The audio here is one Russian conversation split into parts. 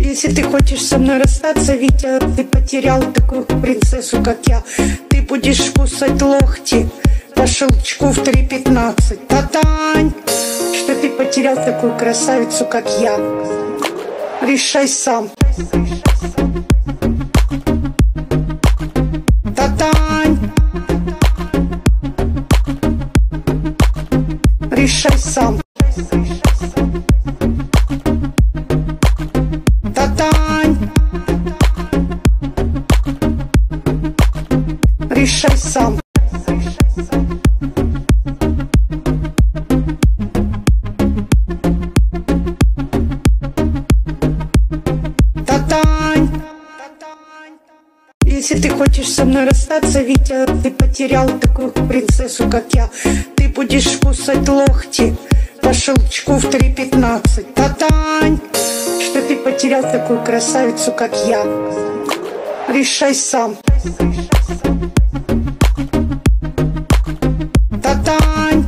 Если ты хочешь со мной расстаться, Витя, ты потерял такую принцессу, как я. Ты будешь кусать локти по щелчку в 3:15. Татань, что ты потерял такую красавицу, как я. Решай сам. Татань, решай сам. Татань, решай сам. Татань, если ты хочешь со мной расстаться, Витя, ты потерял такую принцессу, как я. Ты будешь кусать локти по щелчку в 3:15. Татань, что ты потерял такую красавицу, как я. Решай сам. Татань,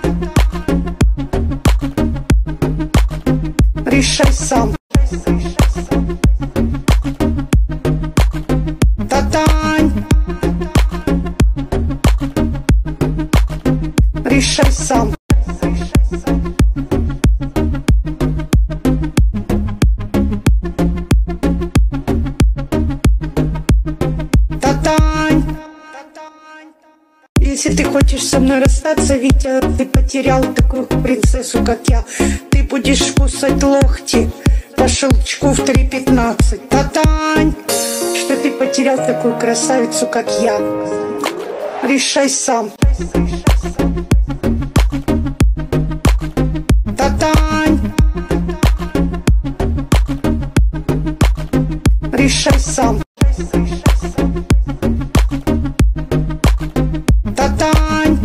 решай сам. Татань, решай сам. Татань, если ты хочешь со мной расстаться, Витя, ты потерял такую принцессу, как я. Ты будешь кусать локти по щелчку в 3:15. Татань, что ты потерял такую красавицу, как я. Решай сам. Татань, решай сам. Татань,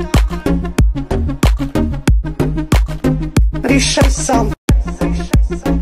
решай сам.